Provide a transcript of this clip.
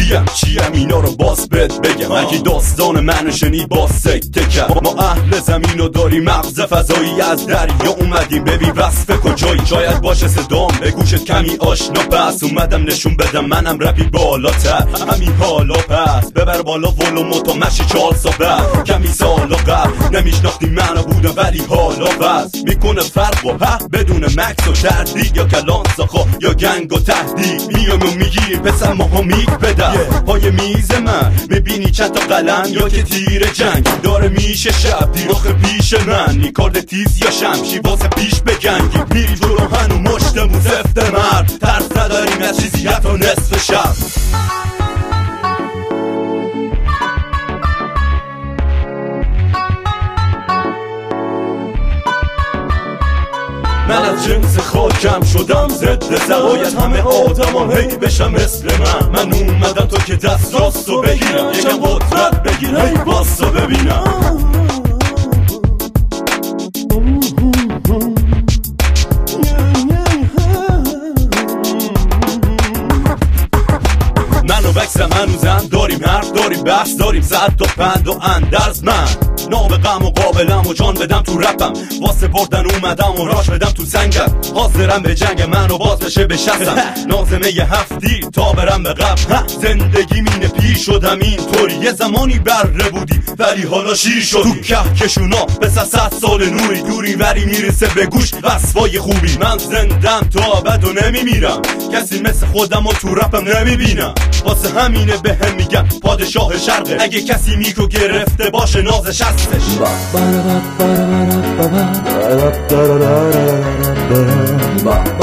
چیم اینا رو باز بهت بگم. اگه داستان منو شنی باز سکته کرد. ما اهل زمینو داریم مغز فضایی، از دریا اومدیم ببین وصف کجایی. شاید باشه صدام به گوشت کمی آشنا، پس اومدم نشون بدم منم رپی بالاتر. همین حالا پس ببر بالا ولومو تا مشی 4 سال کمی سالا قبل نمیشناختی منو بودم، ولی حالا بس میکنه فرق با بدون مکس و تردید یا کلان ساخا یا گنگ و تهدید. میام و میگیری پسر ماها میک بدم پای میز من، میبینی چند تا قلم یا که تیر جنگ داره میشه شب دیر آخه پیش من. نیکارد تیز یا شمشی واسه پیش بگنگی، میری جلو هنو مشتمون زفت مرد. ترس نداریم از چیزی حتی نصف شب. من از جنس خاکم شدم ضد سقایت همه آدمان هی بشم مثل من اومدم تو که دست راستو بگیرم، یکم قدرت بگیر هی باستو ببینم. من و بکسم هنوزم داریم حرف داریم بحث داریم، صد تا پند و اندرز. من نابغم و قابلم و جان بدم تو رپم، واسه بردن اومدم و راش بدم تو سنگم. حاضرم به جنگ منو باز بشه بشستم، نازمه ی هفتی تا برم به قبل. زندگی مینه پیر شدم اینطوری، یه زمانی بره بودی ولی حالا شیر شدی. تو کهکشونا بس 100 سال نوری دوری وری میرسه به گوش وصفای خوبی. من زندم تا ابد و نمیمیرم، کسی مثل خودم و تو رپم نمیبینم. واسه همینه به هم میگم پادشاه شرقه، اگه کسی میکو گرفته باشه نازش هستش.